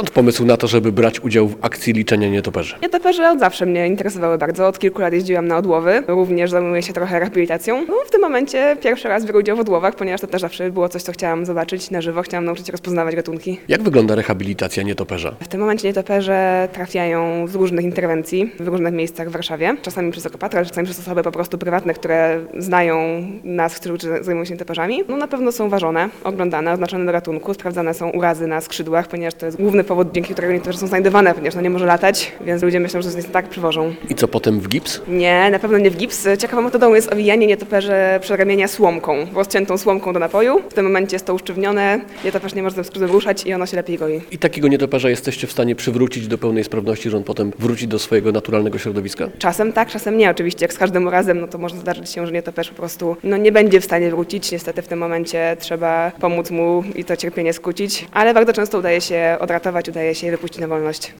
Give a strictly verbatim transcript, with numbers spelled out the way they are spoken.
Skąd pomysł na to, żeby brać udział w akcji liczenia nietoperzy? Nietoperze od zawsze mnie interesowały bardzo. Od kilku lat jeździłam na odłowy. Również zajmuję się trochę rehabilitacją. No, w tym momencie pierwszy raz biorę udział w odłowach, ponieważ to też zawsze było coś, co chciałam zobaczyć na żywo. Chciałam nauczyć się rozpoznawać gatunki. Jak wygląda rehabilitacja nietoperza? W tym momencie nietoperze trafiają z różnych interwencji w różnych miejscach w Warszawie. Czasami przez Ekopatrol, czasami przez osoby po prostu prywatne, które znają nas, którzy zajmują się nietoperzami. No na pewno są ważone, oglądane, oznaczone do ratunku, sprawdzane są urazy na skrzydłach, ponieważ to jest główny powód, dzięki którego nietoperze są znajdowane, ponieważ no nie może latać, więc ludzie myślą, że to jest tak, przywożą. I co potem w gips? Nie, na pewno nie w gips. Ciekawą metodą jest owijanie nietoperzy przedramienia słomką, rozciętą słomką do napoju. W tym momencie jest to usztywnione, nietoperz nie może tym skrzydłem ruszać i ono się lepiej goi. I takiego nietoperza jesteście w stanie przywrócić do pełnej sprawności, że on potem wróci do swojego naturalnego środowiska? Czasem tak, czasem nie. Oczywiście jak z każdym razem, no to może zdarzyć się, że nietoperz po prostu no, nie będzie w stanie wrócić. Niestety w tym momencie trzeba pomóc mu i to cierpienie skrócić, ale bardzo często udaje się odratować, udaje się je wypuścić na wolność.